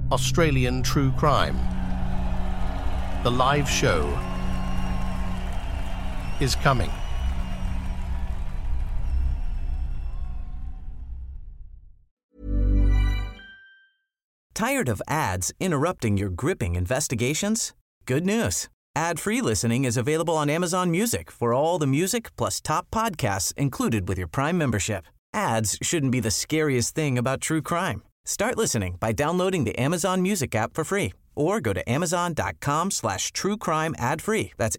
Australian True Crime. The live show is coming. Tired of ads interrupting your gripping investigations? Good news. Ad-free listening is available on Amazon Music for all the music plus top podcasts included with your Prime membership. Ads shouldn't be the scariest thing about true crime. Start listening by downloading the Amazon Music app for free or go to amazon.com/truecrime ad-free. That's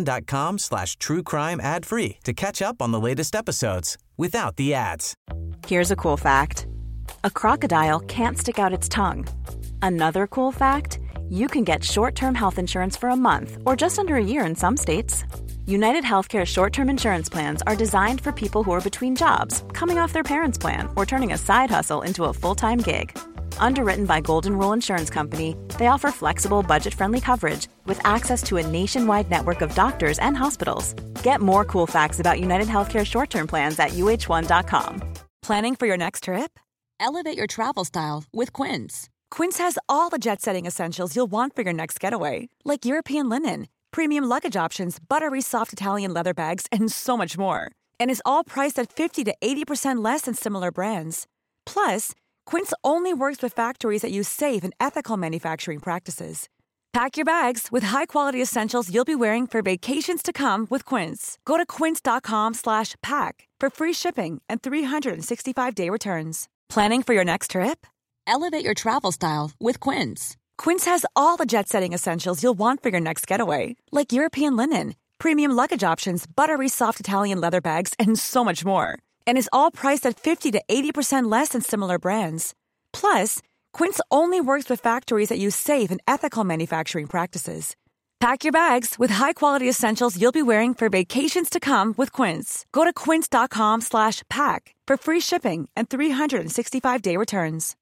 amazon.com/truecrime ad-free to catch up on the latest episodes without the ads. Here's a cool fact. A crocodile can't stick out its tongue. Another cool fact, you can get short-term health insurance for a month or just under a year in some states. United Healthcare short-term insurance plans are designed for people who are between jobs, coming off their parents' plan, or turning a side hustle into a full-time gig. Underwritten by Golden Rule Insurance Company, they offer flexible, budget-friendly coverage with access to a nationwide network of doctors and hospitals. Get more cool facts about United Healthcare short-term plans at uh1.com. Planning for your next trip? Elevate your travel style with Quince. Quince has all the jet-setting essentials you'll want for your next getaway, like European linen, premium luggage options, buttery soft Italian leather bags, and so much more. And is all priced at 50 to 80% less than similar brands. Plus, Quince only works with factories that use safe and ethical manufacturing practices. Pack your bags with high-quality essentials you'll be wearing for vacations to come with Quince. Go to quince.com/pack for free shipping and 365-day returns. Planning for your next trip? Elevate your travel style with Quince. Quince has all the jet-setting essentials you'll want for your next getaway, like European linen, premium luggage options, buttery soft Italian leather bags, and so much more. And is all priced at 50 to 80% less than similar brands. Plus, Quince only works with factories that use safe and ethical manufacturing practices. Pack your bags with high-quality essentials you'll be wearing for vacations to come with Quince. Go to quince.com/pack for free shipping and 365-day returns.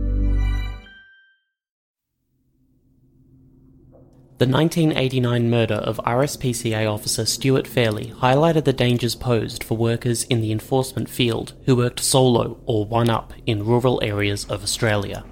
The 1989 murder of RSPCA officer Stuart Fairley highlighted the dangers posed for workers in the enforcement field who worked solo or one-up in rural areas of Australia.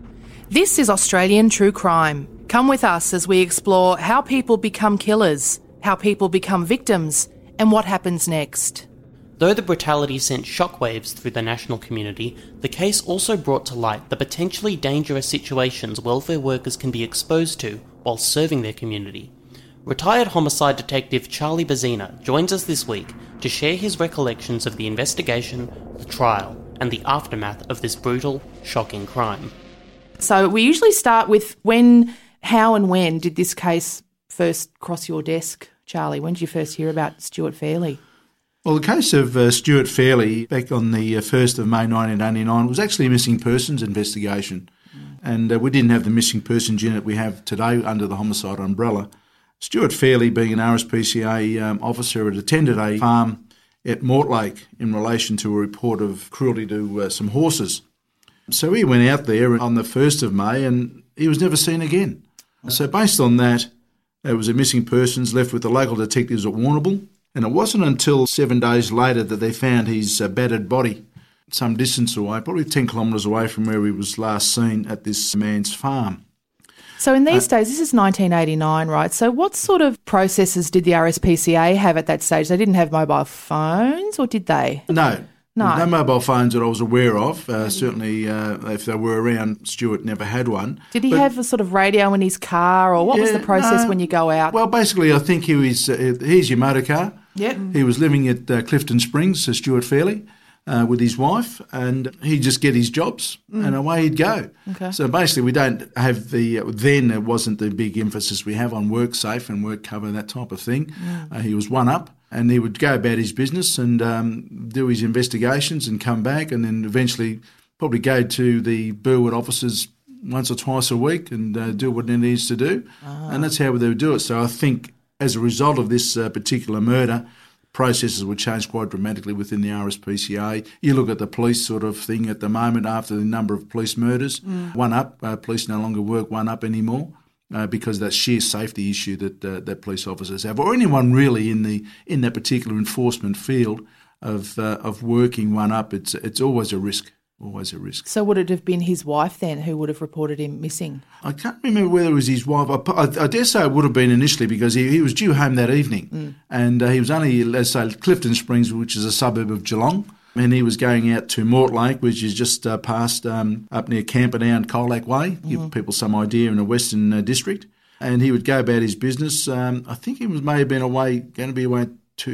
This is Australian True Crime. Come with us as we explore how people become killers, how people become victims, and what happens next. Though the brutality sent shockwaves through the national community, the case also brought to light the potentially dangerous situations welfare workers can be exposed to while serving their community. Retired homicide detective Charlie Bazina joins us this week to share his recollections of the investigation, the trial, and the aftermath of this brutal, shocking crime. So we usually start with when, how and when did this case first cross your desk, Charlie? When did you first hear about Stuart Fairley? Well, the case of Stuart Fairley back on the 1st of May 1989 was actually a missing persons investigation. And we didn't have the missing persons unit we have today under the homicide umbrella. Stuart Fairley, being an RSPCA officer, had attended a farm at Mortlake in relation to a report of cruelty to some horses. So he went out there on the 1st of May and he was never seen again. So based on that, there was a missing persons left with the local detectives at Warrnambool. And it wasn't until 7 days later that they found his battered body some distance away, probably 10 kilometres away from where he was last seen at this man's farm. So in these days, this is 1989, right? So what sort of processes did the RSPCA have at that stage? They didn't have mobile phones, or did they? No mobile phones that I was aware of. Certainly, if they were around, Stuart never had one. Did he have a sort of radio in his car, or what was the process when you go out? Well, basically, I think he was, here's your motor car. Yep. He was living at Clifton Springs, Stuart Fairley, with his wife, and he'd just get his jobs and away he'd go. Okay. So basically we don't have then it wasn't the big emphasis we have on work safe and work cover, that type of thing. He was one up and he would go about his business and do his investigations and come back and then eventually probably go to the Burwood offices once or twice a week and do what he needs to do. And that's how they would do it. So I think as a result of this particular murder, processes would change quite dramatically within the RSPCA. You look at the police sort of thing at the moment after the number of police murders. One up, police no longer work one up anymore because of that sheer safety issue that police officers have, or anyone really in that particular enforcement field of working one up. It's always a risk. always a risk. So would it have been his wife then who would have reported him missing? I can't remember whether it was his wife. I dare say it would have been initially because he was due home that evening. And he was only, let's say, Clifton Springs, which is a suburb of Geelong. And he was going out to Mortlake, which is just past up near Camperdown, Colac Way, give people some idea, in the Western District. And he would go about his business. I think he may have been going to be away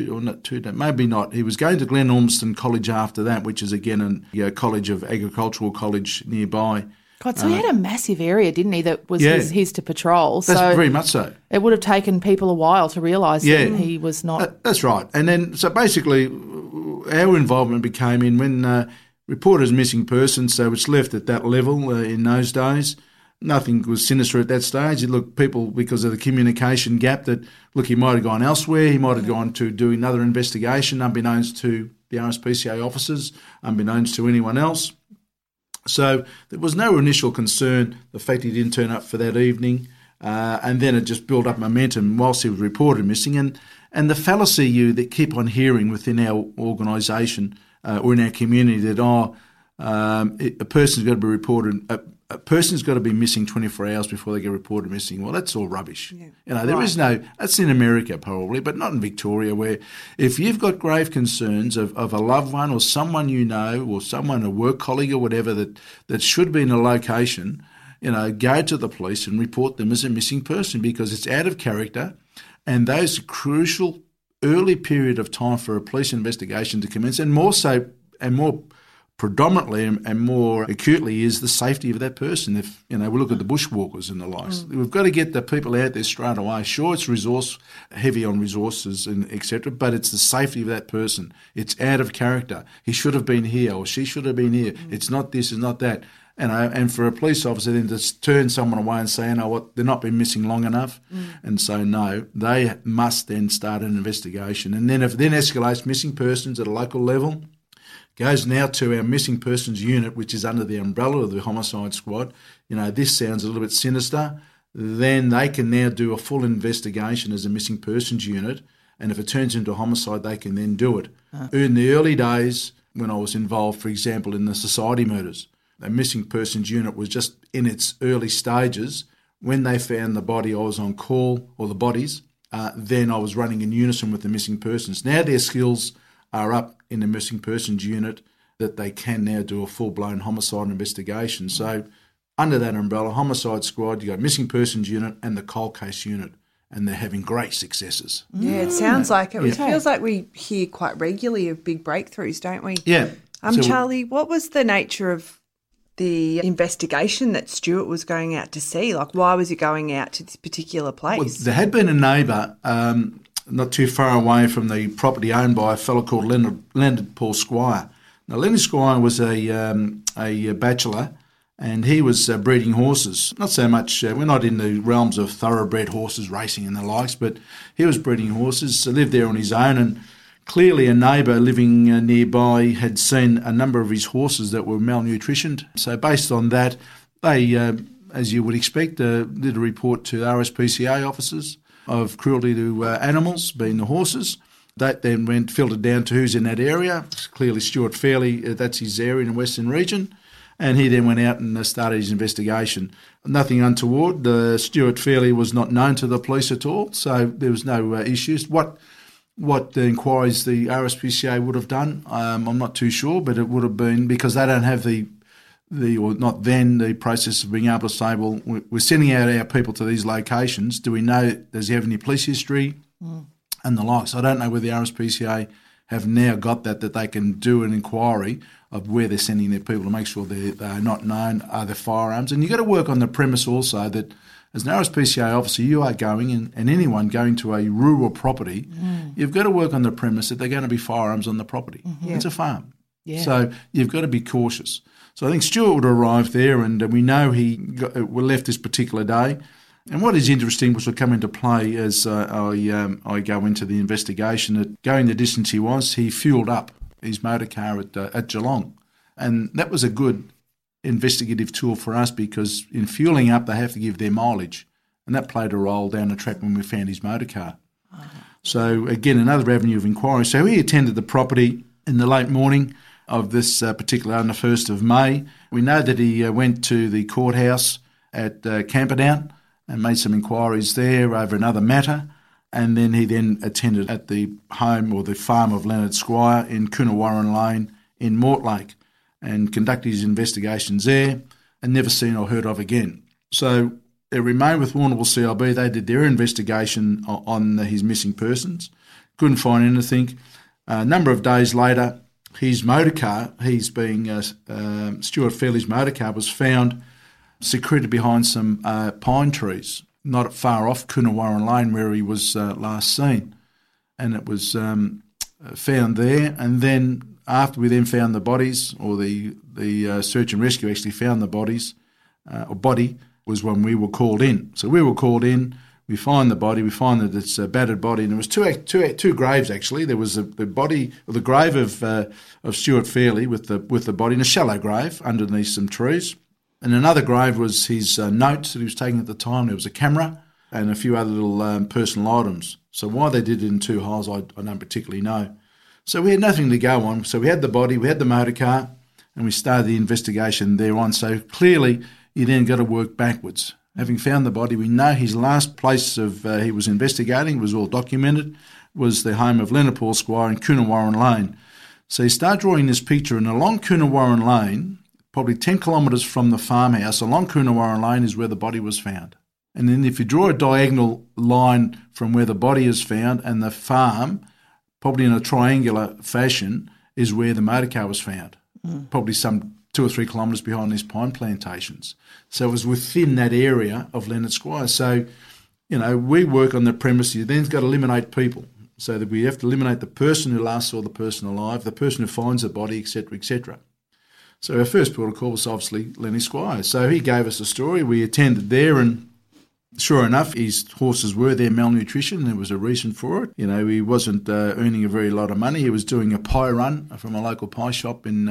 maybe not. He was going to Glen Ormston College after that, which is again a college of agricultural college nearby. God, so he had a massive area, didn't he, that was his to patrol. That's very much so. It would have taken people a while to realise that he was not... That's right. And then, so basically, our involvement became in when reporters missing persons, so it's left at that level in those days. Nothing was sinister at that stage. Look, people, because of the communication gap, that, look, he might have gone elsewhere, he might have gone to do another investigation, unbeknownst to the RSPCA officers, unbeknownst to anyone else. So there was no initial concern, the fact he didn't turn up for that evening, and then it just built up momentum whilst he was reported missing. And the fallacy that keep on hearing within our organisation or in our community that, a person's got to be reported... A person's got to be missing 24 hours before they get reported missing. Well, that's all rubbish. Yeah. There is no... That's in America probably, but not in Victoria, where if you've got grave concerns of a loved one or someone you know or someone, a work colleague or whatever, that should be in a location, go to the police and report them as a missing person, because it's out of character, and those crucial early period of time for a police investigation to commence, and more predominantly and more acutely is the safety of that person. If we look at the bushwalkers and the likes, we've got to get the people out there straight away. Sure, it's heavy on resources and etc., but it's the safety of that person. It's out of character. He should have been here or she should have been here. It's not this, it's not that. And for a police officer then to turn someone away and say, they're not been missing long enough, and so no, they must then start an investigation. And then if it then escalates missing persons at a local level, goes now to our missing persons unit, which is under the umbrella of the homicide squad. This sounds a little bit sinister. Then they can now do a full investigation as a missing persons unit, and if it turns into a homicide, they can then do it. In the early days, when I was involved, for example, in the society murders, the missing persons unit was just in its early stages. When they found the body, I was on call, or the bodies, then I was running in unison with the missing persons. Now their skills are up in the missing persons unit that they can now do a full-blown homicide investigation. So under that umbrella, homicide squad, you got missing persons unit and the cold case unit, and they're having great successes. Yeah, it sounds like it. It feels like we hear quite regularly of big breakthroughs, don't we? Yeah. Charlie, what was the nature of the investigation that Stuart was going out to see? Like, why was he going out to this particular place? Well, there had been a neighbour not too far away from the property owned by a fellow called Leonard Paul Squire. Now, Leonard Squire was a bachelor, and he was breeding horses. Not so much, we're not in the realms of thoroughbred horses racing and the likes, but he was breeding horses, lived there on his own, and clearly a neighbour living nearby had seen a number of his horses that were malnutritioned. So based on that, they, as you would expect, did a report to RSPCA officers of cruelty to animals, being the horses. That then filtered down to who's in that area. Clearly Stuart Fairley, that's his area in the Western region. And he then went out and started his investigation. Nothing untoward. Stuart Fairley was not known to the police at all, so there was no issues. What the inquiries the RSPCA would have done, I'm not too sure, but it would have been because they don't have the process of being able to say, well, we're sending out our people to these locations. Do we know, does he have any police history and the like? So I don't know whether the RSPCA have now got that they can do an inquiry of where they're sending their people to make sure they're not known, are there firearms. And you've got to work on the premise also that as an RSPCA officer, you are going, and anyone going to a rural property, you've got to work on the premise that they're going to be firearms on the property. It's a farm. Yeah. So you've got to be cautious. So I think Stuart would arrive there, and we know he left this particular day. And what is interesting, which will come into play as I go into the investigation, that going the distance he fuelled up his motor car at Geelong. And that was a good investigative tool for us because in fuelling up, they have to give their mileage. And that played a role down the track when we found his motor car. So, again, another avenue of inquiry. So he attended the property in the late morning. of this particular on the 1st of May. We know that he went to the courthouse at Camperdown and made some inquiries there over another matter, and then he then attended at the home or the farm of Leonard Squire in Coonawarra Lane in Mortlake and conducted his investigations there and never seen or heard of again. So it remained with Warrnambool CIB. They did their investigation on his missing persons, couldn't find anything. A number of days later, his motor car, Stuart Fairley's motor car, was found secreted behind some pine trees, not far off Coonawarra Lane where he was last seen. And it was found there. And then after we then found the bodies, or the search and rescue actually found the bodies, or body, was when we were called in. So we were called in, we find the body, we find that it's a battered body, and there was two graves actually. There was the body, or the grave of Stuart Fairley with the body in a shallow grave underneath some trees. And another grave was his notes that he was taking at the time. There was a camera and a few other little personal items. So why they did it in two holes, I don't particularly know. So we had nothing to go on. So we had the body, we had the motor car, and we started the investigation thereon. So clearly you then got to work backwards. Having found the body, we know his last place he was investigating, was all documented, was the home of Leonard Paul Squire in Coonawarra Lane. So you start drawing this picture, and along Coonawarra Lane, probably 10 kilometres from the farmhouse, along Coonawarra Lane is where the body was found. And then if you draw a diagonal line from where the body is found and the farm, probably in a triangular fashion, is where the motor car was found, probably some 2 or 3 kilometres behind these pine plantations. So it was within that area of Leonard Squire. So, we work on the premise you then got to eliminate people. So that we have to eliminate the person who last saw the person alive, the person who finds the body, etc., etc. So our first port of call was obviously Lenny Squire. So he gave us a story. We attended there, and sure enough, his horses were there malnutrition. There was a reason for it. He wasn't earning a very lot of money. He was doing a pie run from a local pie shop in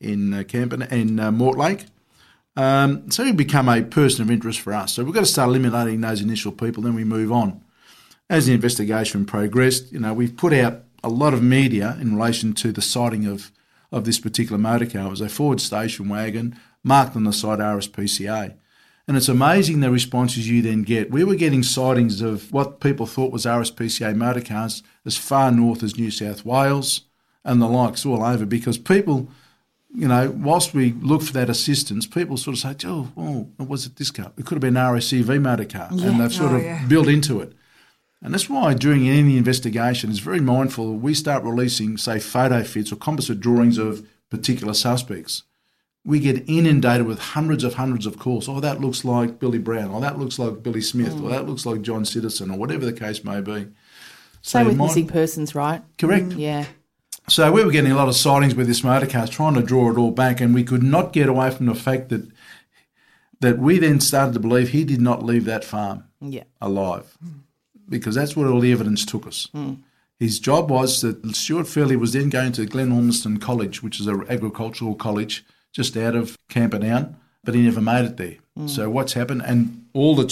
Mortlake. So he became a person of interest for us. So we've got to start eliminating those initial people, then we move on. As the investigation progressed, we've put out a lot of media in relation to the sighting of this particular motor car. It was a Ford station wagon marked on the side RSPCA. And it's amazing the responses you then get. We were getting sightings of what people thought was RSPCA motor cars as far north as New South Wales and the likes all over, because people, whilst we look for that assistance, people sort of say, what was it this car? It could have been an RSCV motor car. Yeah. And they've sort of built into it. And that's why during any investigation, it's very mindful we start releasing, say, photo fits or composite drawings of particular suspects. We get inundated with hundreds of calls. Oh, that looks like Billy Brown, or that looks like Billy Smith, or that looks like John Citizen, or whatever the case may be. So with missing persons, right? Correct. Yeah. So we were getting a lot of sightings with this motor car, trying to draw it all back, and we could not get away from the fact that we then started to believe he did not leave that farm alive. Because that's what all the evidence took us. His job was that Stuart Fairley was then going to Glen Ormiston College, which is an agricultural college just out of Camperdown, but he never made it there. So what's happened, and all that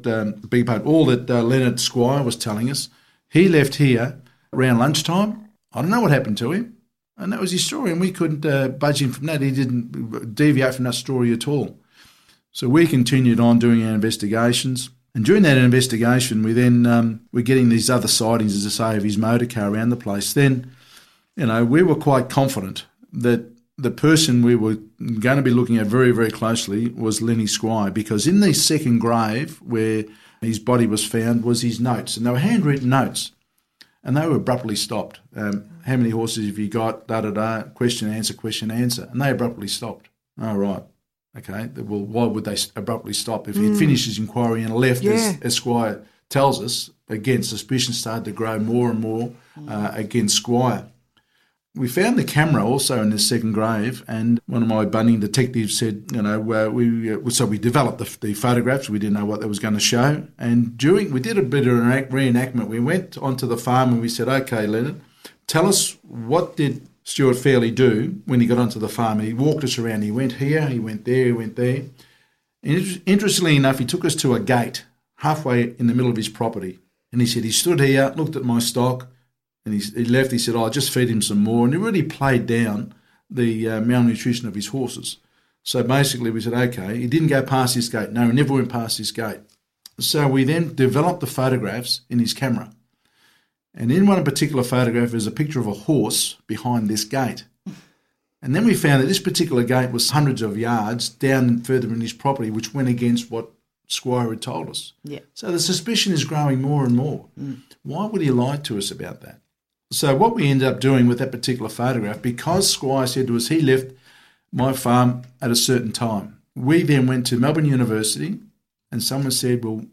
Leonard Squire was telling us, he left here around lunchtime. I don't know what happened to him, and that was his story, and we couldn't budge him from that. He didn't deviate from that story at all. So we continued on doing our investigations. And during that investigation, we then were getting these other sightings, as I say, of his motor car around the place. Then, we were quite confident that the person we were going to be looking at very, very closely was Lenny Squire, because in the second grave where his body was found was his notes, and they were handwritten notes, and they were abruptly stopped. How many horses have you got? Da-da-da, question, answer, and they abruptly stopped. Oh, right. Okay, well, why would they abruptly stop? If he'd finished his inquiry and left, as Squire tells us, again, suspicion started to grow more and more against Squire. We found the camera also in this second grave, and one of my Bunnings detectives said, so we developed the photographs. We didn't know what that was going to show. And we did a bit of an reenactment. We went onto the farm and we said, okay, Leonard, tell us, what did Stuart Fairley do when he got onto the farm? He walked us around. He went here, he went there, he went there. And interestingly enough, he took us to a gate halfway in the middle of his property. And he said, he stood here, looked at my stock, and he left. He said, I'll just feed him some more. And he really played down the malnutrition of his horses. So basically we said, okay, he didn't go past this gate. No, he never went past this gate. So we then developed the photographs in his camera. And in one particular photograph is a picture of a horse behind this gate. And then we found that this particular gate was hundreds of yards down further in his property, which went against what Squire had told us. Yeah. So the suspicion is growing more and more. Why would he lie to us about that? So what we ended up doing with that particular photograph, because Squire said to us he left my farm at a certain time, we then went to Melbourne University and someone said, one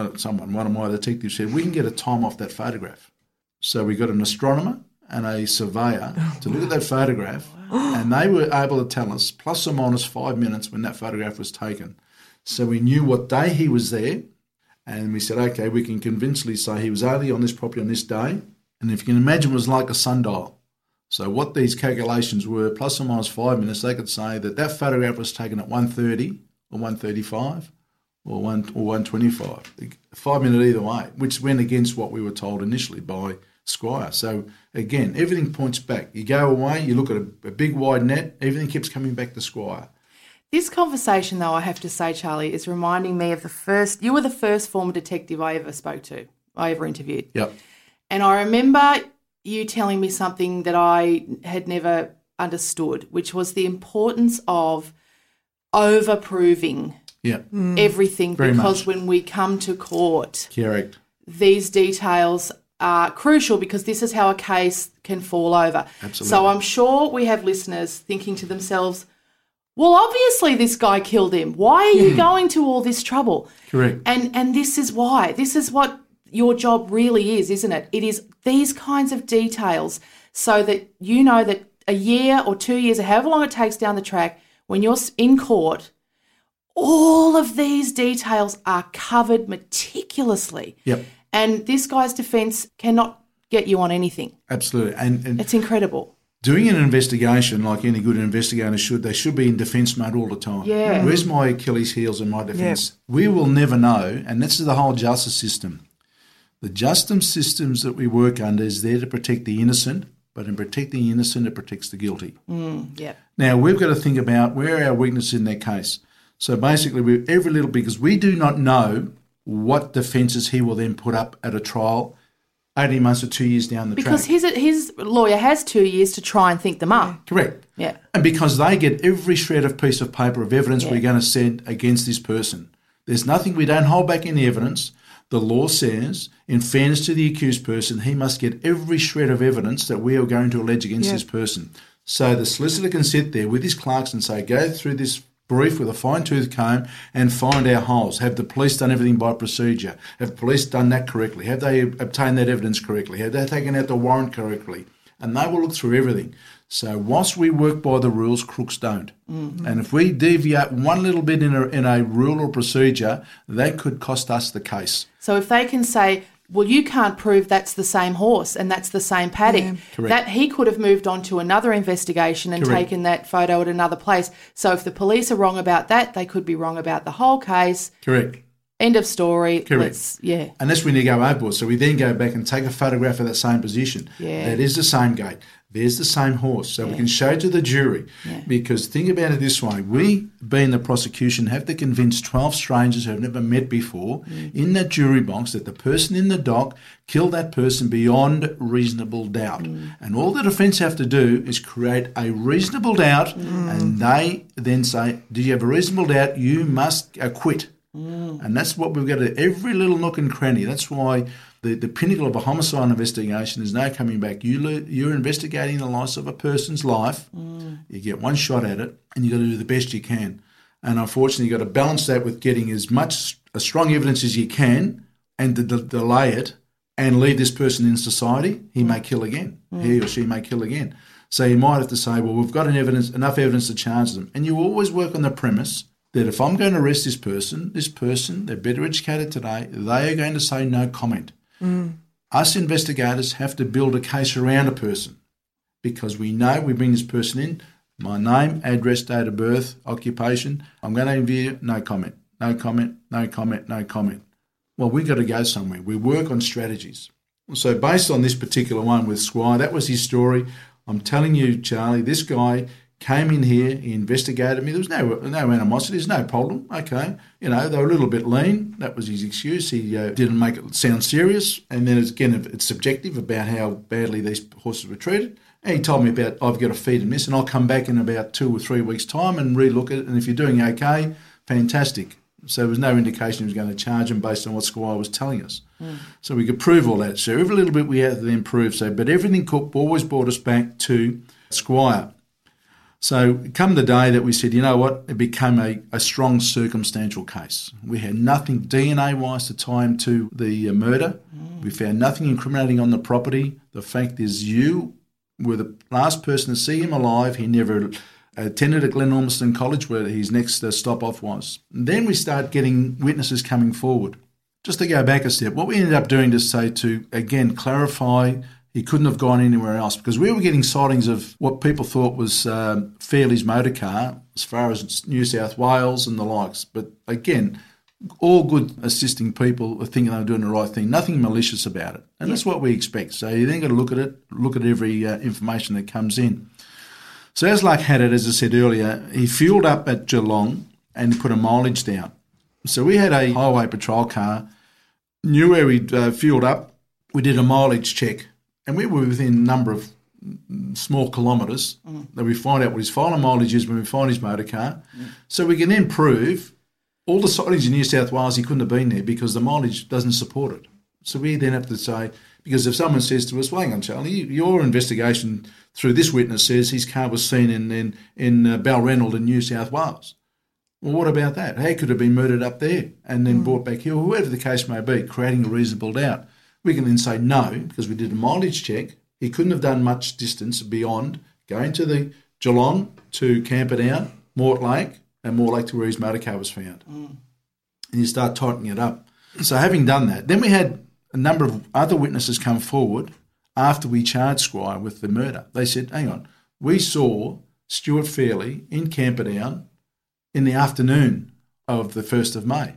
of my detectives said, we can get a time off that photograph. So we got an astronomer and a surveyor to look at that photograph, and they were able to tell us plus or minus 5 minutes when that photograph was taken. So we knew what day he was there, and we said, okay, we can convincingly say he was only on this property on this day. And if you can imagine, it was like a sundial. So what these calculations were, plus or minus 5 minutes, they could say that that photograph was taken at 1:30 or 1:35 or 1:25. 5 minutes either way, which went against what we were told initially by Squire. So again, everything points back. You go away, you look at a big wide net, everything keeps coming back to Squire. This conversation, though, I have to say, Charlie, is reminding me of you were the first former detective I ever interviewed. Yep. And I remember you telling me something that I had never understood, which was the importance of over-proving everything. Very because much. when we come to court, Correct. these details are crucial because this is how a case can fall over. Absolutely. So I'm sure we have listeners thinking to themselves, well, obviously this guy killed him. Why are you going to all this trouble? Correct. And this is why. This is what your job really is, isn't it? It is these kinds of details so that you know that a year or 2 years or however long it takes down the track, when you're in court, all of these details are covered meticulously. Yep. And this guy's defence cannot get you on anything. Absolutely. And It's incredible. doing an investigation, like any good investigator should, they should be in defence mode all the time. Yeah. Where's my Achilles heels and my defence? We will never know, and this is the whole justice system. The justice systems that we work under is there to protect the innocent, but in protecting the innocent, it protects the guilty. Yeah. Now, we've got to think about where are our weaknesses in that case. So basically, every little bit, because we do not know what defences he will then put up at a trial 18 months or 2 years down the track. Because his lawyer has 2 years to try and think them up. Correct. Yeah. And because they get every shred of piece of paper of evidence we're going to send against this person. There's nothing, we don't hold back any evidence. The law says, in fairness to the accused person, he must get every shred of evidence that we are going to allege against this person. So the solicitor can sit there with his clerks and say, go through this brief with a fine-tooth comb and find our holes. Have the police done everything by procedure? Have police done that correctly? Have they obtained that evidence correctly? Have they taken out the warrant correctly? And they will look through everything. So whilst we work by the rules, crooks don't. Mm-hmm. And if we deviate one little bit in a rule or procedure, that could cost us the case. So if they can say, well, you can't prove that's the same horse and that's the same paddock, that he could have moved on to another investigation and taken that photo at another place. So if the police are wrong about that, they could be wrong about the whole case. Correct. End of story. Correct. And that's when you go overboard. So we then go back and take a photograph of that same position. Yeah. That is the same gate. There's the same horse. So we can show to the jury. Yeah. Because think about it this way. We, being the prosecution, have to convince 12 strangers who have never met before in that jury box that the person in the dock killed that person beyond reasonable doubt. And all the defence have to do is create a reasonable doubt and they then say, do you have a reasonable doubt? You must acquit. And that's what we've got to do, every little nook and cranny. That's why the pinnacle of a homicide investigation is no coming back. You're investigating the loss of a person's life. You get one shot at it and you've got to do the best you can. And unfortunately, you've got to balance that with getting as much strong evidence as you can and to delay it and leave this person in society. He may kill again. He or she may kill again. So you might have to say, well, we've got enough evidence to charge them. And you always work on the premise that if I'm going to arrest this person, they're better educated today, they are going to say no comment. Us investigators have to build a case around a person because we know we bring this person in, my name, address, date of birth, occupation, I'm going to interview, no comment, no comment, no comment, no comment. Well, we've got to go somewhere. We work on strategies. So based on this particular one with Squire, that was his story. I'm telling you, Charlie, this guy came in here, he investigated me. There was no animosity, there's no problem. Okay, they were a little bit lean. That was his excuse. He didn't make it sound serious. And then it's subjective about how badly these horses were treated. And he told me about, I've got to feed him this, and I'll come back in about 2 or 3 weeks' time and relook at it. And if you're doing okay, fantastic. So there was no indication he was going to charge him based on what Squire was telling us. So we could prove all that. So every little bit we had to then prove. But everything Cook always brought us back to Squire. So come the day that we said, you know what, it became a strong circumstantial case. We had nothing DNA-wise to tie him to the murder. We found nothing incriminating on the property. The fact is you were the last person to see him alive. He never attended at Glen Ormiston College, where his next stop-off was. And then we start getting witnesses coming forward. Just to go back a step, what we ended up doing to again, clarify he couldn't have gone anywhere else, because we were getting sightings of what people thought was Fairley's motor car as far as New South Wales and the likes. But again, all good assisting people are thinking they were doing the right thing, nothing malicious about it. And that's what we expect. So you then got to look at every information that comes in. So as luck had it, as I said earlier, he fueled up at Geelong and put a mileage down. So we had a highway patrol car, knew where he'd fueled up. We did a mileage check, and we were within a number of small kilometres that we find out what his final mileage is when we find his motor car. So we can then prove all the sightings in New South Wales he couldn't have been there because the mileage doesn't support it. So we then have to say, because if someone says to us, well, hang on, Charlie, your investigation through this witness says his car was seen in Balranald in New South Wales. Well, what about that? How could it have been murdered up there and then brought back here? Whoever the case may be, creating a reasonable doubt. We can then say no, because we did a mileage check. He couldn't have done much distance beyond going to the Geelong to Camperdown, Mortlake, and Mortlake to where his motor car was found. And you start tightening it up. So having done that, then we had a number of other witnesses come forward after we charged Squire with the murder. They said, hang on, we saw Stuart Fairley in Camperdown in the afternoon of the 1st of May.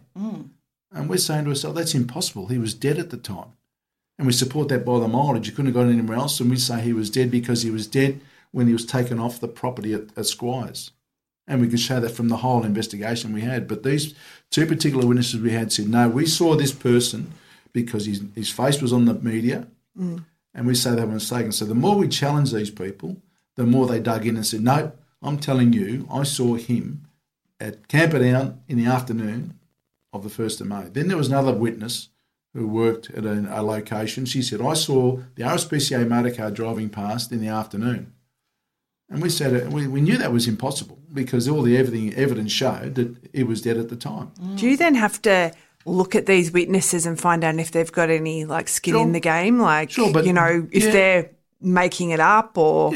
And we're saying to ourselves, that's impossible. He was dead at the time. And we support that by the mileage. You couldn't have gone anywhere else. And we say he was dead because he was dead when he was taken off the property at Squire's. And we could show that from the whole investigation we had. But these two particular witnesses we had said, no, we saw this person because his face was on the media, and we say they were mistaken. So the more we challenged these people, the more they dug in and said, no, I'm telling you, I saw him at Camperdown in the afternoon of the 1st of May. Then there was another witness who worked at a location. She said, I saw the RSPCA motor car driving past in the afternoon. And we said, we knew that was impossible because all the evidence showed that he was dead at the time. Do you then have to look at these witnesses and find out if they've got any skin in the game? But, if they're making it up or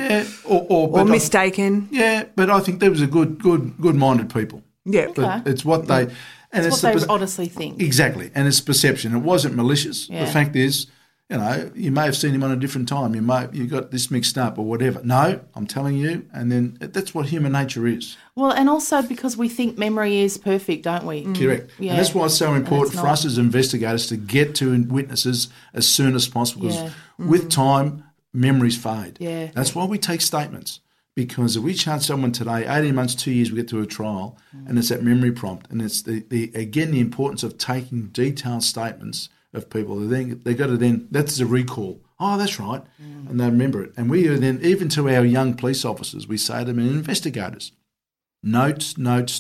mistaken. But I think there was a good-minded people. Yeah. But it's what they... And it's what they honestly think. Exactly. And it's perception. It wasn't malicious. Yeah. The fact is, you may have seen him on a different time. You got this mixed up or whatever. No, I'm telling you. And then that's what human nature is. Well, and also because we think memory is perfect, don't we? Correct. Yeah. And that's why it's so important for us as investigators to get to witnesses as soon as possible. Because with time, memories fade. Yeah. That's why we take statements. Because if we charge someone today, 18 months, 2 years, we get to a trial, and it's that memory prompt. And it's the importance of taking detailed statements of people. They got to then, that's a recall. Oh, that's right. And they remember it. And we are then, even to our young police officers, we say to them, and investigators, notes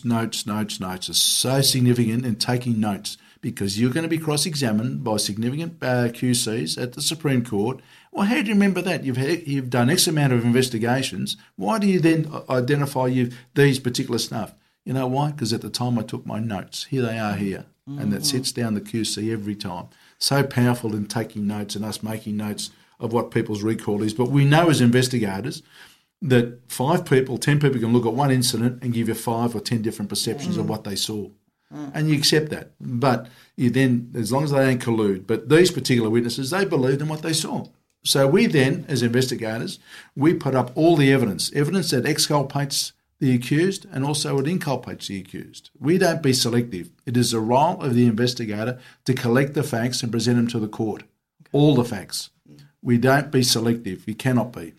are so significant in taking notes, because you're going to be cross-examined by significant QCs at the Supreme Court. Well, how do you remember that? You've done X amount of investigations. Why do you then identify these particular stuff? You know why? Because at the time I took my notes. Here they are here. And that sets down the QC every time. So powerful in taking notes and us making notes of what people's recall is. But we know as investigators that 5 people, 10 people can look at one incident and give you 5 or 10 different perceptions of what they saw. And you accept that. But you then, as long as they don't collude, but these particular witnesses, they believed in what they saw. So we then, as investigators, we put up all the evidence that exculpates the accused and also it inculpates the accused. We don't be selective. It is the role of the investigator to collect the facts and present them to the court. All the facts. We don't be selective. You cannot be.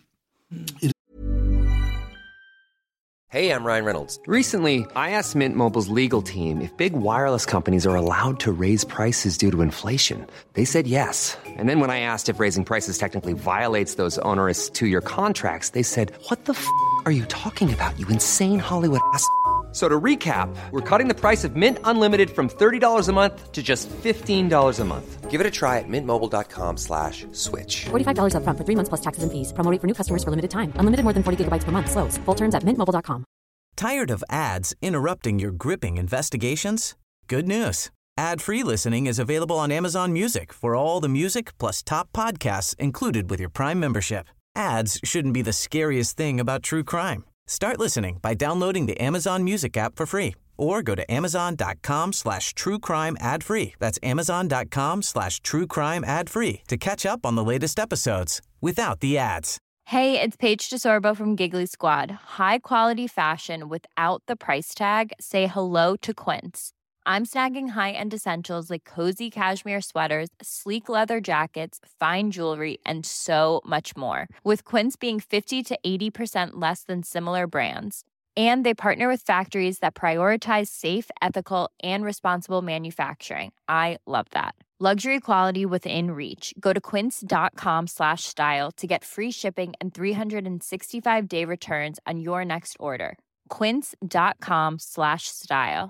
Hey, I'm Ryan Reynolds. Recently, I asked Mint Mobile's legal team if big wireless companies are allowed to raise prices due to inflation. They said yes. And then when I asked if raising prices technically violates those onerous two-year contracts, they said, "What the f*** are you talking about, you insane Hollywood ass f- So to recap, we're cutting the price of Mint Unlimited from $30 a month to just $15 a month. Give it a try at mintmobile.com/switch. $45 up front for 3 months plus taxes and fees. Promo rate for new customers for limited time. Unlimited more than 40 gigabytes per month. Slows full terms at mintmobile.com. Tired of ads interrupting your gripping investigations? Good news. Ad-free listening is available on Amazon Music for all the music plus top podcasts included with your Prime membership. Ads shouldn't be the scariest thing about true crime. Start listening by downloading the Amazon Music app for free or go to amazon.com/truecrime ad-free. That's amazon.com/truecrime ad-free to catch up on the latest episodes without the ads. Hey, it's Paige DeSorbo from Giggly Squad. High quality fashion without the price tag. Say hello to Quince. I'm snagging high-end essentials like cozy cashmere sweaters, sleek leather jackets, fine jewelry, and so much more. With Quince being 50 to 80% less than similar brands. And they partner with factories that prioritize safe, ethical, and responsible manufacturing. I love that. Luxury quality within reach. Go to quince.com/style to get free shipping and 365-day returns on your next order. Quince.com/style.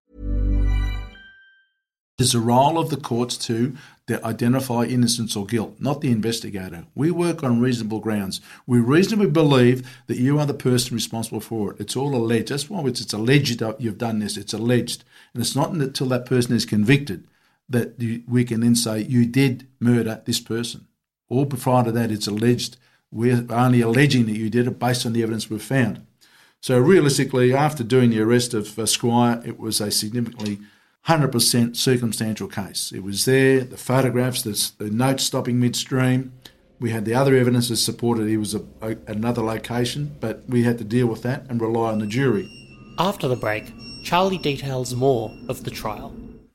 There's a role of the courts to identify innocence or guilt, not the investigator. We work on reasonable grounds. We reasonably believe that you are the person responsible for it. It's all alleged. That's why it's alleged that you've done this. It's alleged. And it's not until that person is convicted that we can then say you did murder this person. All prior to that, it's alleged. We're only alleging that you did it based on the evidence we've found. So realistically, after doing the arrest of Squire, it was a significantly 100% circumstantial case. It was there, the photographs, the notes stopping midstream. We had the other evidence that supported he was another location, but we had to deal with that and rely on the jury. After the break, Charlie details more of the trial.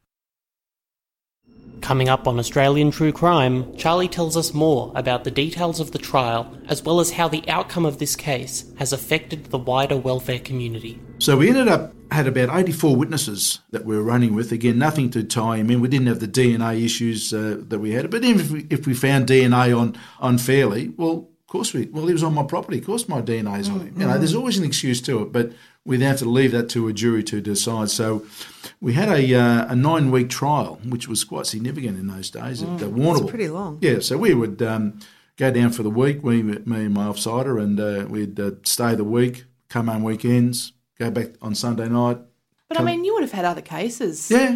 Coming up on Australian True Crime, Charlie tells us more about the details of the trial, as well as how the outcome of this case has affected the wider welfare community. So we had about 84 witnesses that we were running with. Again, nothing to tie him in. We didn't have the DNA issues that we had. But even if we found DNA on Fairley, well, of course he was on my property. Of course my DNA is on him. You know, there's always an excuse to it, but we'd have to leave that to a jury to decide. So we had a 9-week trial, which was quite significant in those days at Warrnambool. It's pretty long. Yeah, so we would go down for the week, me and my offsider, and we'd stay the week, come home weekends, go back on Sunday night. But I mean, you would have had other cases. Yeah.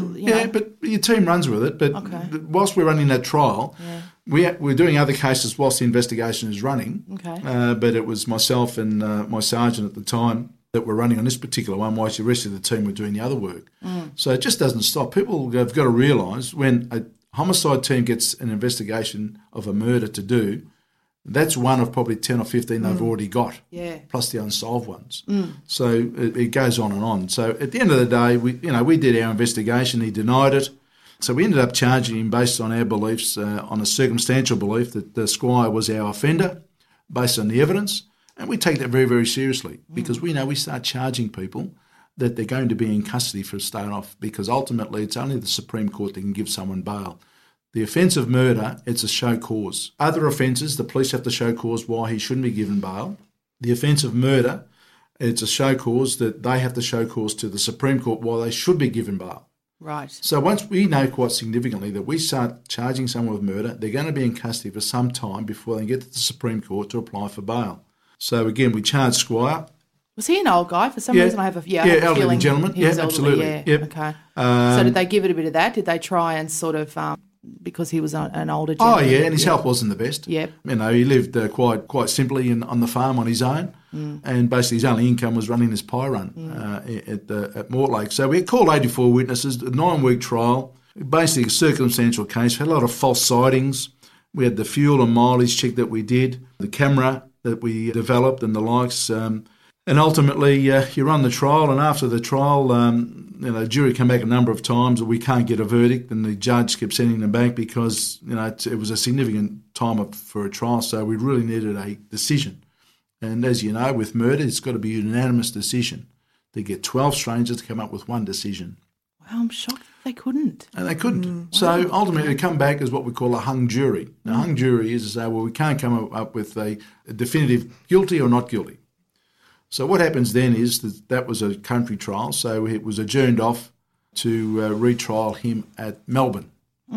But your team runs with it. But whilst we're running that trial, we're doing other cases whilst the investigation is running. Okay. But it was myself and my sergeant at the time that were running on this particular one, whilst the rest of the team were doing the other work. So it just doesn't stop. People have got to realise when a homicide team gets an investigation of a murder to do, that's one of probably 10 or 15 they've already got, plus the unsolved ones. So it goes on and on. So at the end of the day, we did our investigation. He denied it. So we ended up charging him based on our beliefs, on a circumstantial belief that the Squire was our offender, based on the evidence. And we take that very, very seriously because we know we start charging people that they're going to be in custody for a start off, because ultimately it's only the Supreme Court that can give someone bail. The offence of murder, it's a show cause. Other offences, the police have to show cause why he shouldn't be given bail. The offence of murder, it's a show cause that they have to show cause to the Supreme Court why they should be given bail. Right. So once we know quite significantly that we start charging someone with murder, they're going to be in custody for some time before they get to the Supreme Court to apply for bail. So again, we charged Squire. Was he an old guy? For some reason I have a elderly gentleman. He was elderly, absolutely. Yep. Okay. So did they give it a bit of that? Did they try and sort of... because he was an older gentleman. Oh, yeah, and his health wasn't the best. Yep. You know, he lived quite simply on the farm on his own, and basically his only income was running this pie run at Mortlake. So we called 84 witnesses, a 9-week trial, basically a circumstantial case, had a lot of false sightings. We had the fuel and mileage check that we did, the camera that we developed and the likes. And ultimately, you run the trial, and after the trial, the jury came back a number of times, we can't get a verdict, and the judge kept sending them back because, it was a significant time for a trial, so we really needed a decision. And as you know, with murder, it's got to be a unanimous decision. They get 12 strangers to come up with one decision. Wow, I'm shocked they couldn't. And they couldn't. So ultimately, they come back as what we call a hung jury. Now, a hung jury is to say, well, we can't come up with a definitive guilty or not guilty. So what happens then is that was a country trial, so it was adjourned off to retrial him at Melbourne.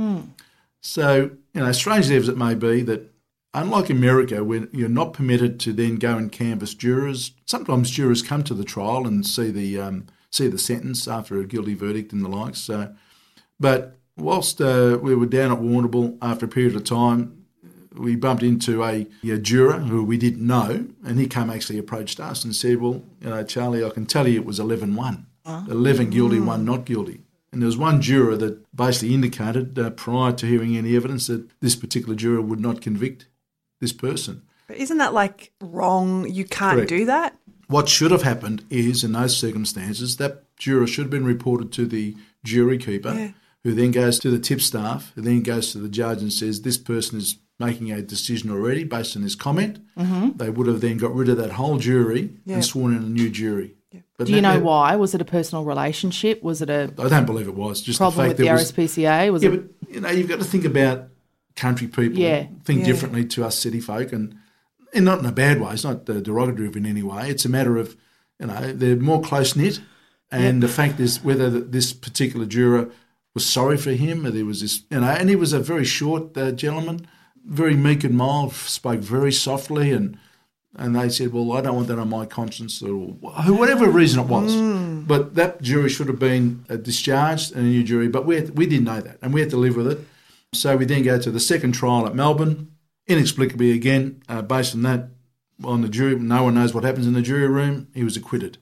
So, strange as it may be, that unlike America, where you're not permitted to then go and canvass jurors, sometimes jurors come to the trial and see the sentence after a guilty verdict and the likes. So, but whilst we were down at Warrnambool, after a period of time, we bumped into a juror who we didn't know, and he approached us and said, well, Charlie, I can tell you it was 11-1. 11 guilty, 1 not guilty. And there was one juror that basically indicated prior to hearing any evidence that this particular juror would not convict this person. But isn't that wrong? You can't Correct. do that? What should have happened is, in those circumstances, that juror should have been reported to the jury keeper, who then goes to the tip staff, who then goes to the judge and says, this person is making a decision already based on his comment. They would have then got rid of that whole jury and sworn in a new jury. But do you know why? Was it a personal relationship? Was it a I don't believe it was. Just problem the fact with the RSPCA? But you've got to think about country people. Think differently to us city folk, and not in a bad way. It's not derogatory in any way. It's a matter of, they're more close-knit, and the fact is whether this particular juror was sorry for him, or there was this, and he was a very short gentleman, very meek and mild, spoke very softly, and they said, well, I don't want that on my conscience, or whatever reason it was. But that jury should have been discharged and a new jury, but we didn't know that, and we had to live with it. So we then go to the second trial at Melbourne. Inexplicably, again, based on that, on the jury, no one knows what happens in the jury room, he was acquitted.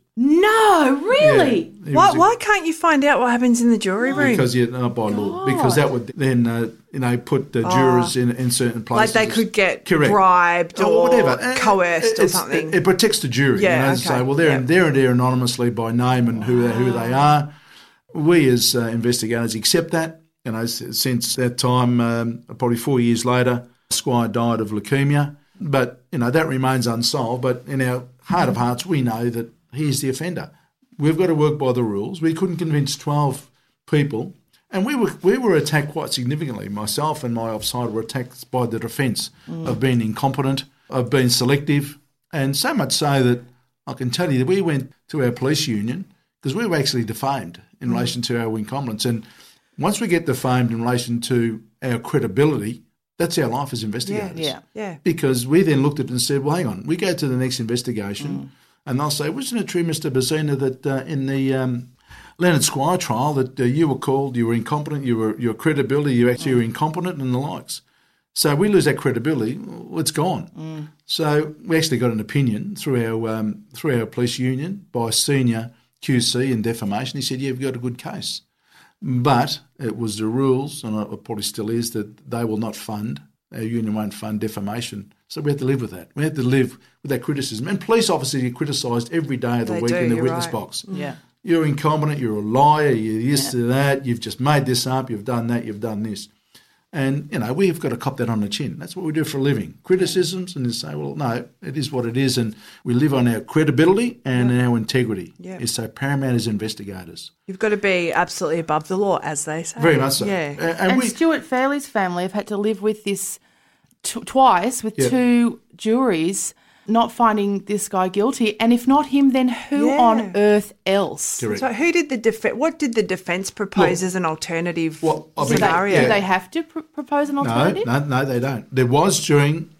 No, really? Yeah, why can't you find out what happens in the jury room? Because by law, because that would then put the jurors in certain places. Like they could get bribed or whatever, coerced or something. It protects the jury. So they're there anonymously by name and who they are. We as investigators accept that. Since that time, probably 4 years later, Squire died of leukemia. But that remains unsolved. But in our heart of hearts, we know that he's the offender. We've got to work by the rules. We couldn't convince 12 people, and we were attacked quite significantly. Myself and my offside were attacked by the defence of being incompetent, of being selective, and so much so that I can tell you that we went to our police union because we were actually defamed in relation to our incompetence. And once we get defamed in relation to our credibility, that's our life as investigators. Yeah. Because we then looked at it and said, well, hang on, we go to the next investigation and they'll say, wasn't it true, Mr. Bazzina, that in the Leonard Squire trial that you were called, you were incompetent, your credibility, you were incompetent and the likes. So we lose that credibility, it's gone. So we actually got an opinion through our police union by a senior QC in defamation. He said, you've got a good case. But it was the rules, and it probably still is, that they will not fund, our union won't fund defamation. So we had to live with that. We had to live with that criticism. And police officers get criticised every day of the week in the witness box. Yeah. You're incompetent, you're a liar, you're this to that, you've just made this up, you've done that, you've done this. And, we've got to cop that on the chin. That's what we do for a living. Criticisms, and then say, well, no, it is what it is, and we live on our credibility and our integrity. Yeah. It's so paramount as investigators. You've got to be absolutely above the law, as they say. Very much so. Yeah. And Stuart Fairley's family have had to live with this twice with two juries not finding this guy guilty, and if not him, then who on earth else? Correct. So who did what did the defence propose as an alternative scenario? Do they have to propose an alternative? No, they don't. There was during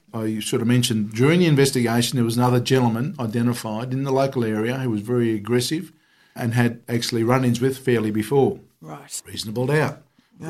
the investigation, there was another gentleman identified in the local area who was very aggressive and had actually run-ins with Fairley before. Right. Reasonable doubt.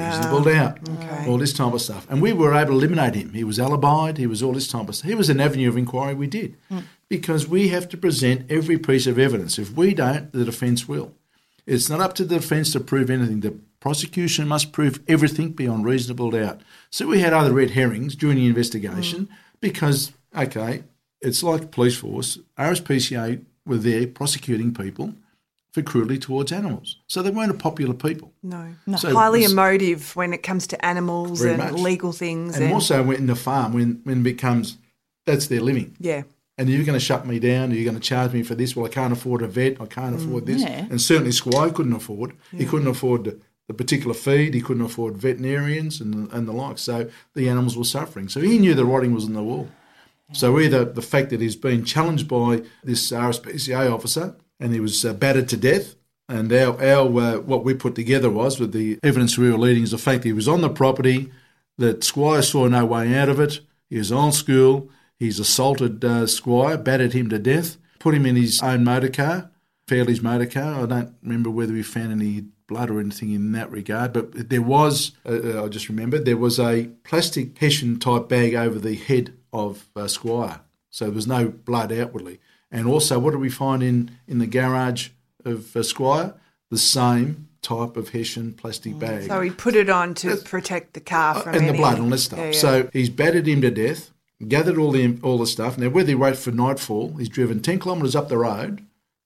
All this type of stuff. And we were able to eliminate him. He was alibied, he was all this type of stuff. He was an avenue of inquiry we did because we have to present every piece of evidence. If we don't, the defence will. It's not up to the defence to prove anything. The prosecution must prove everything beyond reasonable doubt. So we had other red herrings during the investigation because, it's like police force. RSPCA were there prosecuting people for cruelty towards animals. So they weren't a popular people. No. So highly emotive when it comes to animals and much. Legal things. And also in the farm, when it becomes, that's their living. Yeah. And you're going to shut me down, or you're going to charge me for this. Well, I can't afford a vet. I can't afford this. Yeah. And certainly Squire couldn't afford. He couldn't afford the particular feed. He couldn't afford veterinarians and the like. So the animals were suffering. So he knew the writing was on the wall. So either the fact that he's been challenged by this RSPCA officer and he was battered to death, and our what we put together was, with the evidence we were leading, is the fact that he was on the property, that Squire saw no way out of it. He was on school. He's assaulted Squire, battered him to death, put him in his own motor car, Fairley's motor car. I don't remember whether we found any blood or anything in that regard, but there was, I just remembered, there was a plastic Hessian-type bag over the head of Squire, so there was no blood outwardly. And also, what did we find in the garage of Squire? The same type of Hessian plastic bag. So he put it on to protect the car from and the blood and all that stuff. Yeah. So he's battered him to death, gathered all the stuff. Now, whether he waited for nightfall, he's driven 10 kilometres up the road,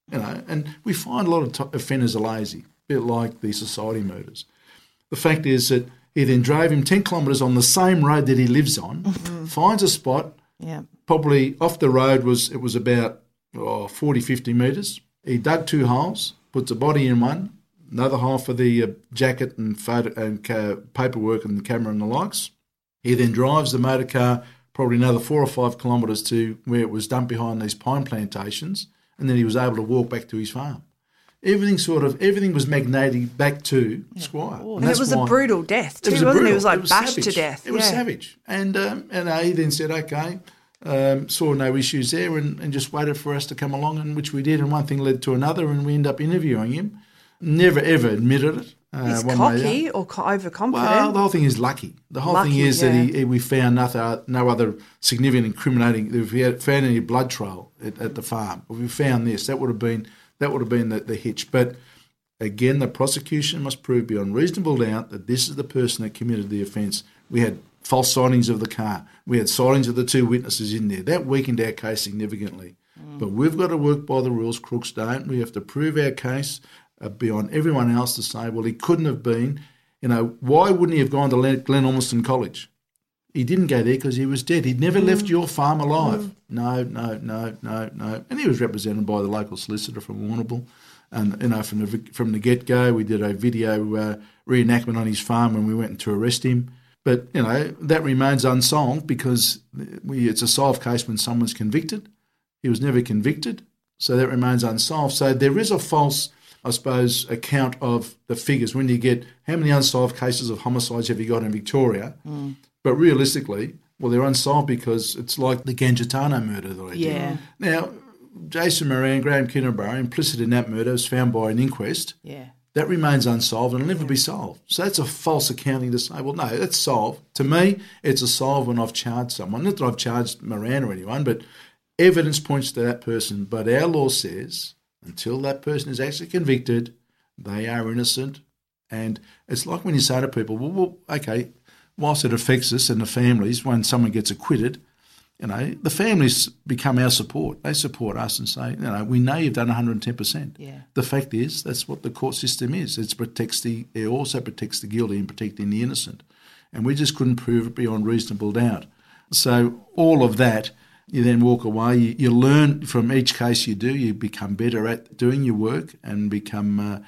and we find a lot of offenders are lazy, a bit like the society murders. The fact is that he then drove him 10 kilometres on the same road that he lives on, finds a spot, probably off the road it was about 40, 50 metres. He dug 2 holes, puts a body in one, another hole for the jacket and photo and paperwork and the camera and the likes. He then drives the motor car probably another 4 or 5 kilometres to where it was dumped behind these pine plantations, and then he was able to walk back to his farm. Everything was magnetic back to Squire. And it was a brutal death too, wasn't it? It was like bashed to death. It was savage. And he then said, okay, saw no issues there and just waited for us to come along, and which we did, and one thing led to another, and we ended up interviewing him. Never, ever admitted it. He's cocky or overconfident? Well, the whole thing is lucky. The whole thing is that we found no other significant incriminating. If we had found any blood trail at the farm, if we found this, that would have been the hitch. But again, the prosecution must prove beyond reasonable doubt that this is the person that committed the offence. We had false sightings of the car. We had sightings of the 2 witnesses in there. That weakened our case significantly. But we've got to work by the rules. Crooks don't. We have to prove our case beyond everyone else to say, well, he couldn't have been. Why wouldn't he have gone to Glen Ormiston College? He didn't go there because he was dead. He'd never left your farm alive. No. And he was represented by the local solicitor from Warrnambool. And, from the get-go, we did a video reenactment on his farm when we went to arrest him. But, that remains unsolved because it's a solved case when someone's convicted. He was never convicted, so that remains unsolved. So there is a false, I suppose, account of the figures. When you get how many unsolved cases of homicides have you got in Victoria? But realistically, well, they're unsolved because it's like the Gangitano murder that I did. Now, Jason Moran, Graham Kinnaburgh, implicit in that murder, was found by an inquest. Yeah. That remains unsolved and will never be solved. So that's a false accounting to say, well, no, that's solved. To me, it's a solve when I've charged someone. Not that I've charged Moran or anyone, but evidence points to that person. But our law says until that person is actually convicted, they are innocent. And it's like when you say to people, well, okay, whilst it affects us and the families, when someone gets acquitted, the families become our support. They support us and say, we know you've done 110%. Yeah. The fact is, that's what the court system is. It also protects the guilty and protecting the innocent. And we just couldn't prove it beyond reasonable doubt. So all of that, you then walk away. You learn from each case you do. You become better at doing your work and become,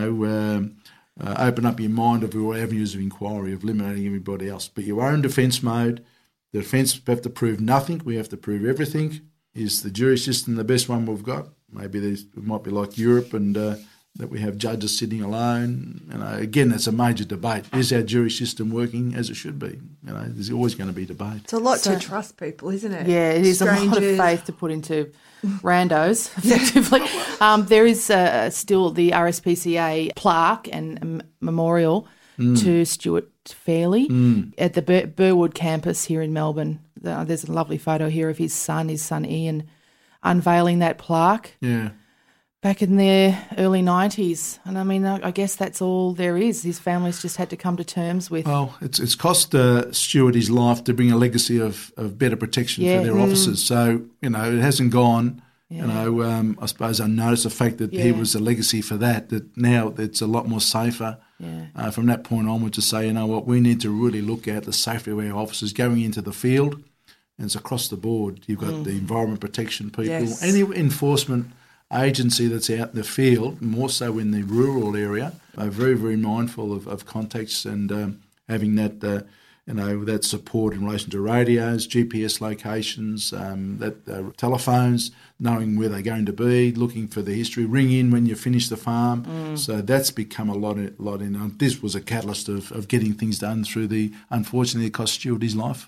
open up your mind of your avenues of inquiry, of eliminating everybody else. But you are in defence mode. The defence have to prove nothing. We have to prove everything. Is the jury system the best one we've got? Maybe it might be like Europe and that we have judges sitting alone. Again, that's a major debate. Is our jury system working as it should be? There's always going to be debate. It's a lot to trust people, isn't it? Yeah, it is Strangers. A lot of faith to put into randos, effectively. There is still the RSPCA plaque and memorial to Stuart Fairley at the Burwood campus here in Melbourne. There's a lovely photo here of his son Ian, unveiling that plaque. Yeah. Back in the early 90s. And I guess that's all there is. His family's just had to come to terms with. Well, it's cost Stuart his life to bring a legacy of better protection for their officers. So, it hasn't gone I suppose I noticed the fact that he was the legacy for that now it's a lot more safer from that point onward to say, you know what, we need to really look at the safety of our officers going into the field, and it's across the board. You've got the environment protection people, any enforcement agency that's out in the field, more so in the rural area, are very, very mindful of context and having that that support in relation to radios, GPS locations, telephones, knowing where they're going to be, looking for the history, ring in when you finish the farm. So that's become a lot in. This was a catalyst of getting things done through unfortunately, it cost Stewart's life.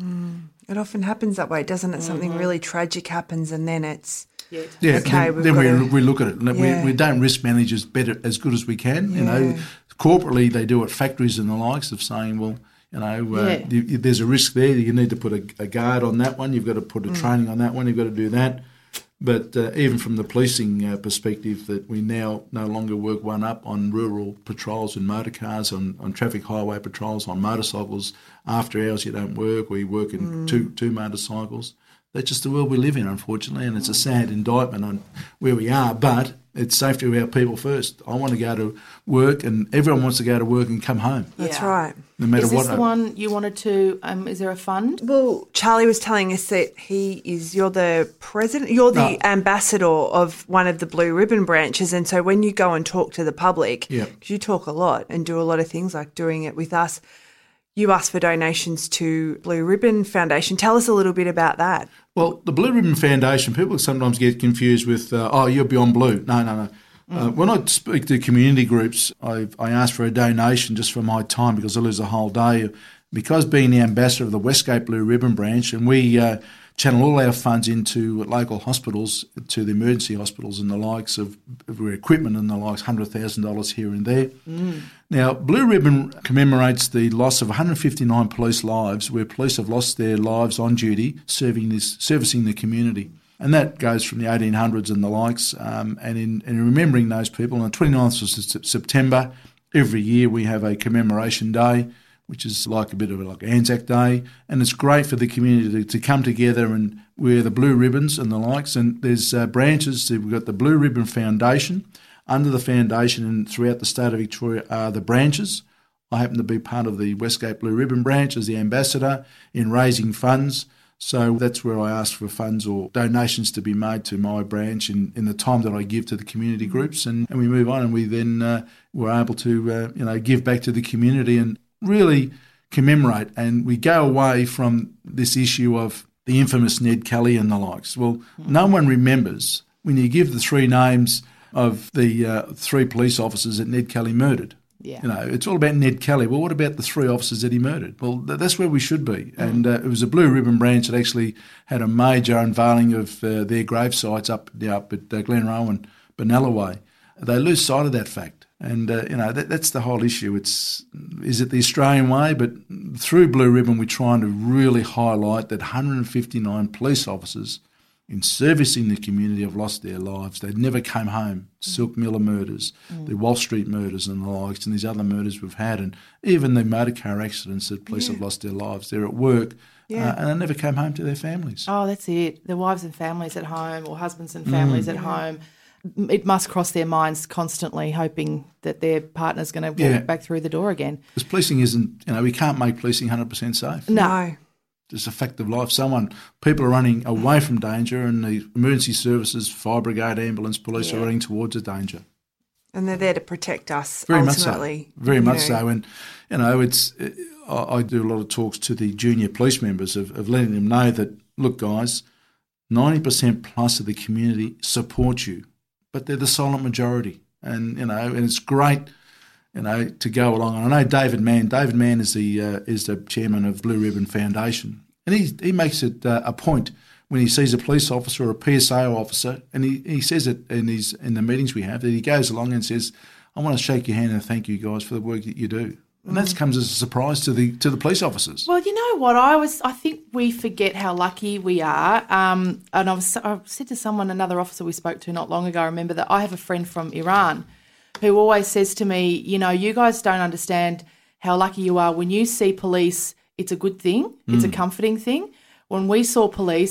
It often happens that way, doesn't it? Something really tragic happens and then it's... okay. Then we look at it. We don't risk manage as good as we can. Corporately they do at factories and the likes of saying, well, there's a risk there. You need to put a guard on that one. You've got to put a training on that one. You've got to do that. But even from the policing perspective, that we now no longer work one up on rural patrols in motor cars, on traffic highway patrols, on motorcycles. After hours you don't work. We work in two motorcycles. That's just the world we live in, unfortunately, and it's a sad indictment on where we are, but it's safety of our people first. I want to go to work, and everyone wants to go to work and come home. That's right. No matter what. Is this the one you wanted to, is there a fund? Well, Charlie was telling us that you're the president, you're the ambassador of one of the Blue Ribbon branches, and so when you go and talk to the public, because you talk a lot and do a lot of things like doing it with us, you asked for donations to Blue Ribbon Foundation. Tell us a little bit about that. Well, the Blue Ribbon Foundation, people sometimes get confused with, you're beyond blue. No. When I speak to community groups, I ask for a donation just for my time because I lose a whole day. Because being the ambassador of the Westgate Blue Ribbon branch, and we channel all our funds into local hospitals, to the emergency hospitals and the likes of equipment and the likes, $100,000 here and there. Now, Blue Ribbon commemorates the loss of 159 police lives where police have lost their lives on duty servicing the community. And that goes from the 1800s and the likes. And in remembering those people, on the 29th of September, every year we have a commemoration day, which is like a bit of like Anzac Day, and it's great for the community to come together and wear the blue ribbons and the likes. And there's branches. We've got the Blue Ribbon Foundation. Under the foundation and throughout the state of Victoria are the branches. I happen to be part of the Westgate Blue Ribbon branch as the ambassador in raising funds. So that's where I ask for funds or donations to be made to my branch in the time that I give to the community groups, and we move on, and we then we're able to give back to the community and really commemorate. And we go away from this issue of the infamous Ned Kelly and the likes. Well, no one remembers when you give the three names of the three police officers that Ned Kelly murdered. Yeah. It's all about Ned Kelly. Well, what about the three officers that he murdered? Well, that's where we should be. And it was a Blue Ribbon branch that actually had a major unveiling of their grave sites up at Glenroe and Benalla. They lose sight of that fact. And, that's the whole issue. Is it the Australian way? But through Blue Ribbon, we're trying to really highlight that 159 police officers in servicing the community have lost their lives. They never came home. Silk Miller murders, the Wall Street murders and the likes, and these other murders we've had, and even the motor car accidents that police have lost their lives. They're at work and they never came home to their families. Oh, that's it. Their wives and families at home, or husbands and families at home. It must cross their minds constantly, hoping that their partner's going to walk back through the door again. Because policing isn't, we can't make policing 100% safe. No. It's a fact of life. People are running away from danger, and the emergency services, fire brigade, ambulance, police are running towards the danger. And they're there to protect us, very ultimately. Much so. Very much so. And, I do a lot of talks to the junior police members of letting them know that, look, guys, 90% plus of the community support you, but they're the silent majority. And, and it's great, to go along. And I know David Mann is the chairman of Blue Ribbon Foundation, and he makes it a point when he sees a police officer or a PSO officer, and he says it in the meetings we have, that he goes along and says, I want to shake your hand and thank you guys for the work that you do. And that comes as a surprise to the police officers. Well, you know what? I think we forget how lucky we are. And I said to another officer we spoke to not long ago, I remember that I have a friend from Iran who always says to me, you guys don't understand how lucky you are. When you see police, it's a good thing. It's a comforting thing. When we saw police,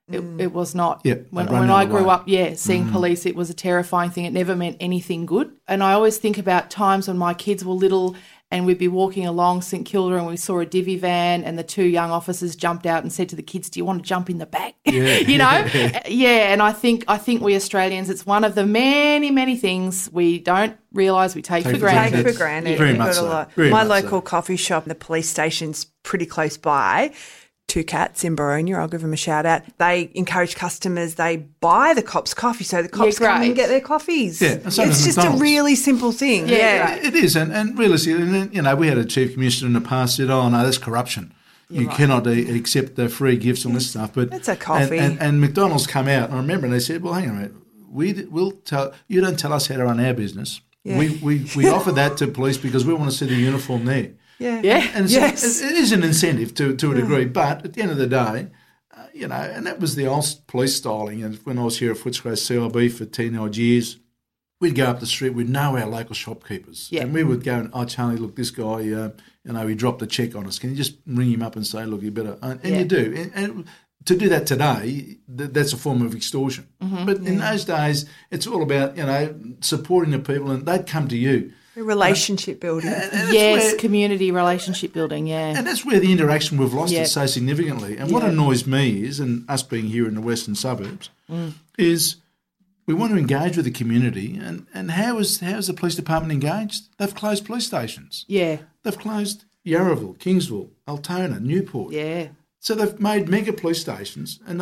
It was not. Yeah, when I grew up, seeing police, it was a terrifying thing. It never meant anything good. And I always think about times when my kids were little and we'd be walking along St Kilda and we saw a divvy van and the two young officers jumped out and said to the kids, "Do you want to jump in the back?" Yeah. You know? Yeah, and I think we Australians, it's one of the many, many things we don't realise we take for granted. Take for granted. Very much so. My local coffee shop, the police station's pretty close by. Two Cats in Boronia, I'll give them a shout out. They encourage customers, they buy the cops coffee so the cops come and get their coffees. Yeah, it's just a really simple thing. Yeah. It is, and realistically, you know, we had a chief commissioner in the past said, "Oh no, that's corruption. You cannot accept the free gifts and this stuff." But it's a coffee. And McDonald's come out, and I remember, and they said, "Well, hang on a minute, we'll tell you, don't tell us how to run our business. Yeah. We offer that to police because we want to see the uniform there." Yeah. And it is an incentive to a degree, but at the end of the day, you know, and that was the old police styling. And when I was here at Footscray CIB for 10 odd years, we'd go up the street, we'd know our local shopkeepers. Yeah. And we would go and, "Oh, Charlie, look, this guy, you know, he dropped a cheque on us. Can you just ring him up and say, look, you better..." And you do. And to do that today, that's a form of extortion. Mm-hmm. But in those days, it's all about, you know, supporting the people, and they'd come to you. Relationship building. Community relationship building, And that's where the interaction, we've lost it so significantly. And what annoys me is, and us being here in the western suburbs, is we want to engage with the community. And how is the police department engaged? They've closed police stations. Yeah. They've closed Yarraville, Kingsville, Altona, Newport. Yeah. So they've made mega police stations. And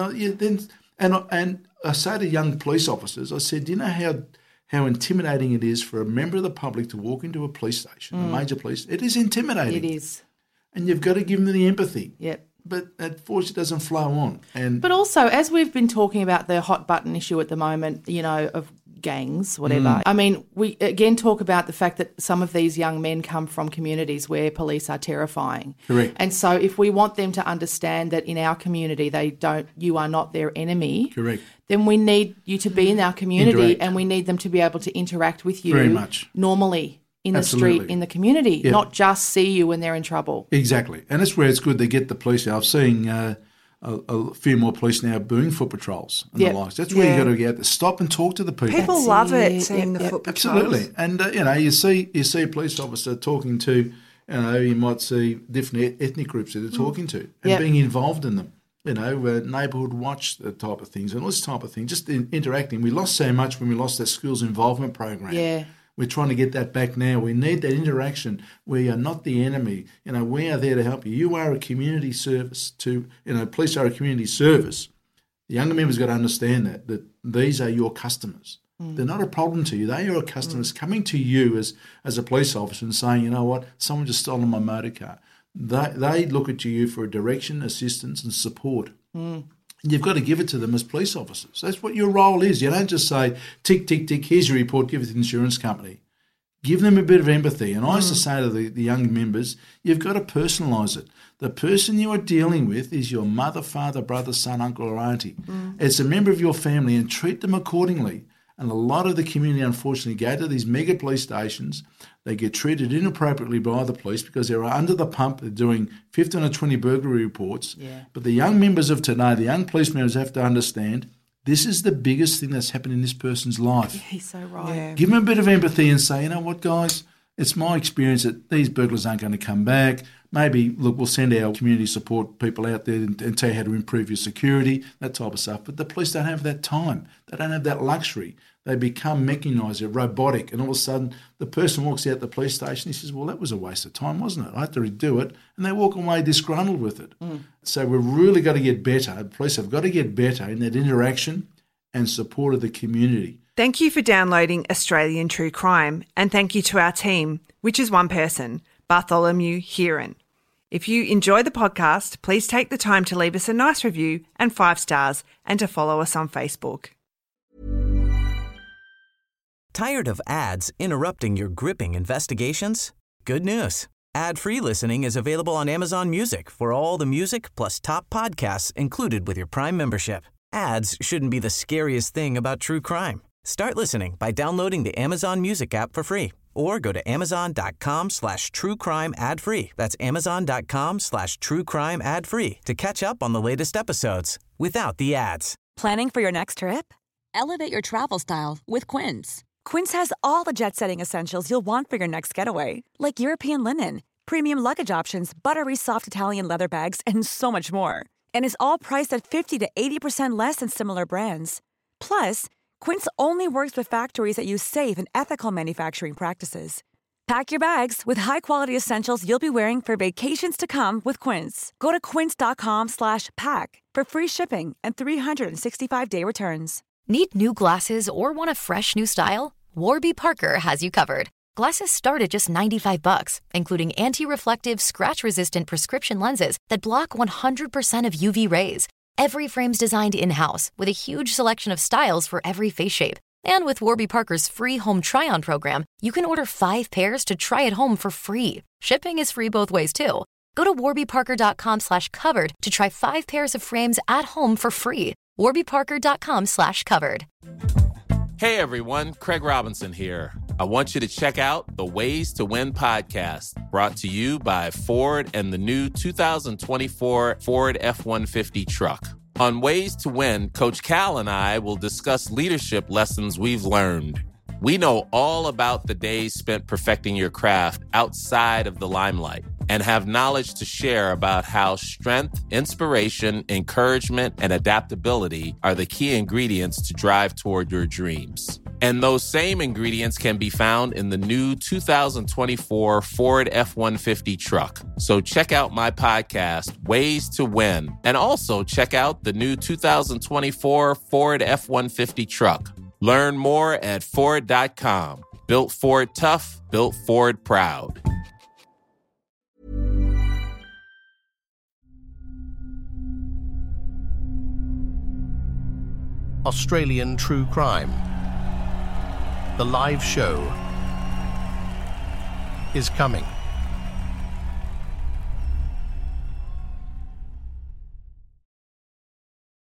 I say to young police officers, I said, "Do you know how intimidating it is for a member of the public to walk into a police station, a major police? It is intimidating. It is. And you've got to give them the empathy. Yep. But unfortunately it doesn't flow on. But also, as we've been talking about the hot button issue at the moment, you know, of gangs, whatever. I mean, we again talk about the fact that some of these young men come from communities where police are terrifying. Correct. And so if we want them to understand that in our community you are not their enemy. Correct. Then we need you to be in our community and we need them to be able to interact with you very much normally in the street, in the community, not just see you when they're in trouble. Exactly. And that's where it's good they get the police out. I've seen a few more police now doing foot patrols and the likes. That's where you got to get out there, stop and talk to the people. People love it, seeing the foot patrols. Absolutely. And, you know, you see a police officer talking to, you know, you might see different ethnic groups that they're talking to and being involved in them. You know, neighbourhood watch type of things and all this type of thing, just interacting. We lost so much when we lost that schools involvement program. Yeah. We're trying to get that back now. We need that interaction. We are not the enemy. You know, we are there to help you. You are a community service police are a community service. The younger members got to understand that these are your customers. They're not a problem to you. They are customers coming to you as a police officer and saying, "You know what, someone just stolen my motor car." They look at you for direction, assistance and support. You've got to give it to them as police officers. That's what your role is. You don't just say, tick, tick, tick, here's your report, give it to the insurance company. Give them a bit of empathy. And I used to say to the young members, you've got to personalise it. The person you are dealing with is your mother, father, brother, son, uncle or auntie. It's a member of your family and treat them accordingly. And a lot of the community, unfortunately, go to these mega police stations. They get treated inappropriately by the police because they're under the pump. They're doing 15 or 20 burglary reports. Yeah. But the young members of today, the young police members have to understand this is the biggest thing that's happened in this person's life. Yeah, he's so right. Yeah. Give them a bit of empathy and say, "You know what, guys, it's my experience that these burglars aren't going to come back. Maybe, look, we'll send our community support people out there and tell you how to improve your security," that type of stuff. But the police don't have that time. They don't have that luxury. They become mechanised, they're robotic, and all of a sudden the person walks out the police station, he says, "Well, that was a waste of time, wasn't it? I had to redo it," and they walk away disgruntled with it. So we've really got to get better. The police have got to get better in that interaction and support of the community. Thank you for downloading Australian True Crime, and thank you to our team, which is one person, Bartholomew Heron. If you enjoy the podcast, please take the time to leave us a nice review and 5 stars and to follow us on Facebook. Tired of ads interrupting your gripping investigations? Good news. Ad-free listening is available on Amazon Music for all the music plus top podcasts included with your Prime membership. Ads shouldn't be the scariest thing about true crime. Start listening by downloading the Amazon Music app for free or go to amazon.com/truecrime ad-free. That's amazon.com/truecrime ad-free to catch up on the latest episodes without the ads. Planning for your next trip? Elevate your travel style with Quince. Quince has all the jet-setting essentials you'll want for your next getaway, like European linen, premium luggage options, buttery soft Italian leather bags, and so much more. And is all priced at 50 to 80% less than similar brands. Plus, Quince only works with factories that use safe and ethical manufacturing practices. Pack your bags with high-quality essentials you'll be wearing for vacations to come with Quince. Go to quince.com/pack for free shipping and 365-day returns. Need new glasses or want a fresh new style? Warby Parker has you covered. Glasses start at just $95, including anti-reflective, scratch-resistant prescription lenses that block 100% of UV rays. Every frame's designed in-house with a huge selection of styles for every face shape. And with Warby Parker's free home try-on program, you can order 5 pairs to try at home for free. Shipping is free both ways, too. Go to warbyparker.com/covered to try 5 pairs of frames at home for free. warbyparker.com/covered. Hey everyone, Craig Robinson here. I want you to check out the Ways to Win podcast, brought to you by Ford and the new 2024 Ford F-150 truck. On Ways to Win, Coach Cal and I will discuss leadership lessons we've learned. We know all about the days spent perfecting your craft outside of the limelight and have knowledge to share about how strength, inspiration, encouragement, and adaptability are the key ingredients to drive toward your dreams. And those same ingredients can be found in the new 2024 Ford F-150 truck. So check out my podcast, Ways to Win, and also check out the new 2024 Ford F-150 truck. Learn more at Ford.com. Built Ford tough, built Ford proud. Australian True Crime. The live show is coming.